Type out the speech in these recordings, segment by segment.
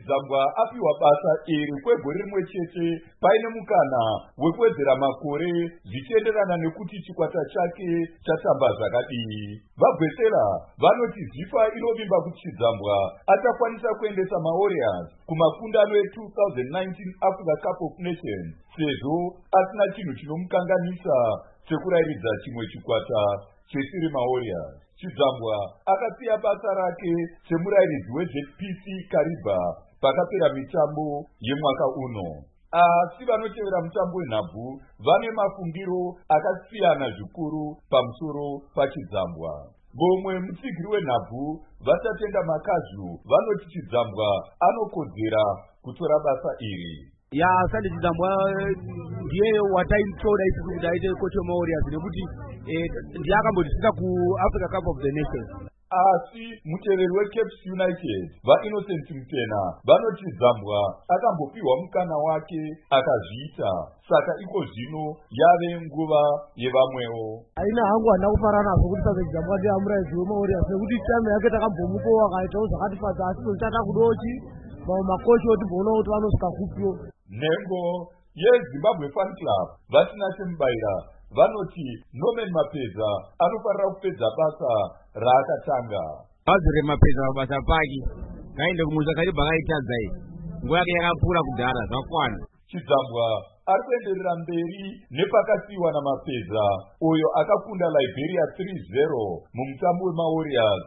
Chizambwa apiwa basa iri kwegore rimwe chete paine mukana wekuwedzera makore zvichienderana nekuti chikwata chake chatamba zvakadii. Vabvesera vanoti zifa inovimba kuti Chizambwa achakwanisa kuendesa maWarriors kumakundano e2019 Africa Cup of Nations sezvo asina chinhu chinomukanganisa chekurairidza chimwe chikwata chesiri maWarriors. Chizambwa akasiya basa rake semurairidzi weZPC Kariba pakapera mitambo yemwaka uno. Asi vanotevera mutambo wenhabvu vane mafungiro akasiyana zvikuru pamusoro paChizambwa. Bomwe mutsigiri wenhabvu vatatenda Makazu vanoti Chizambwa anokodzera kutora basa iri. Sandi Chizambwa ndiye wataitoda isusu kuti aite kocha weMaWarriors nekuti ndiye akambotisvitsa kuAfrica Cup of the Nations. Asi muteveri weCaps United vaInnocent Mutena vanoti Chizambwa akambopiwa mukana wake akazviita, saka iko zvino yave nguva yevamwewo. Haina hangu hana kufara nazvo kuti saka Chizambwa ndiye murairidzi weMaWarriors nekuti time yake takambomupawo akaitawo zvakatifadza, asi tochata kudochi makochi otiboona kuti vanosvika kupiwo. Nhengo yeZimbabwe Fan Club vasina chemubaira vanoti Norman Mapedza anofanira kupedza basa raakatanga. Azure Mapedza pabasa pake ngaende kumusha Kariba akaitadza iyi nguva yake yakapfuura kudhara zvakwana. Chizambwa ari kuenderera mberi nepakasiyiwa naMapedza uyo akakunda Liberia 3-0 mumutambo weMaWarriors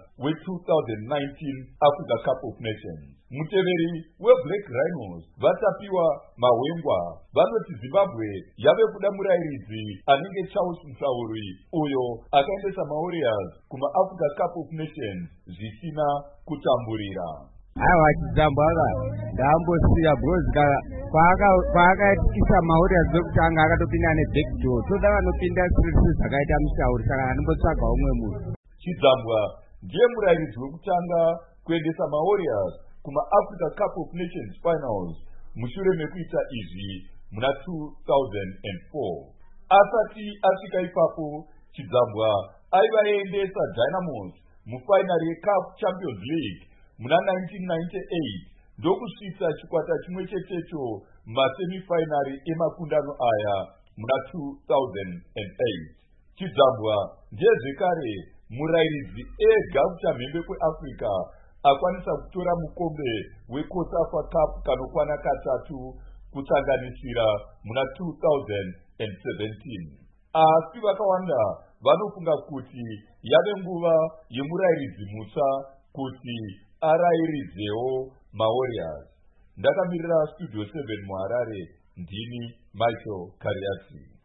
we2019 Africa Cup of Nations. Muteveri weBlack Rhinos vatapiwa mahwengwa vanoti Zimbabwe yave kuda murairidzi anenge Charles Musauri uyo akaendesa maWarriors kumaAfrica Cup of Nations zvisina kutamburira. Aiwa Chizambwa ndambosiya bhozika paakaitisa maWarriors dzokutanga akatopinda nebackdoor toda vanopinda sirisi zvakaita Musauri saka anombotsvaga umwe munhu. Chizambwa ndiye murairidzi wekutanga kuendesa maWarriors kumaAfrica Cup of Nations Finals mushure mekuita izvi muna 2004. Asati asvika ipapo Chizambwa aivaendesa Dynamos mufainari yeCAF Champions League muna 1998 ndokusvitsa chikwata chimwe chetecho masemifainari emakundano aya muna 2008. Chizambwa ndiye zvekare murairidzi ega kuchamhembe kweAfrica akwanisa kutora mukombe weCOSAFA Cup kanokwana katatu kusanganisira muna 2017. Asi vakawanda vanofunga kuti yave nguva yemurairidzi mutsva kuti arairidzewo maWarriors. Ndakamirira Studio 7 muHarare, ndini Michael Kariasi.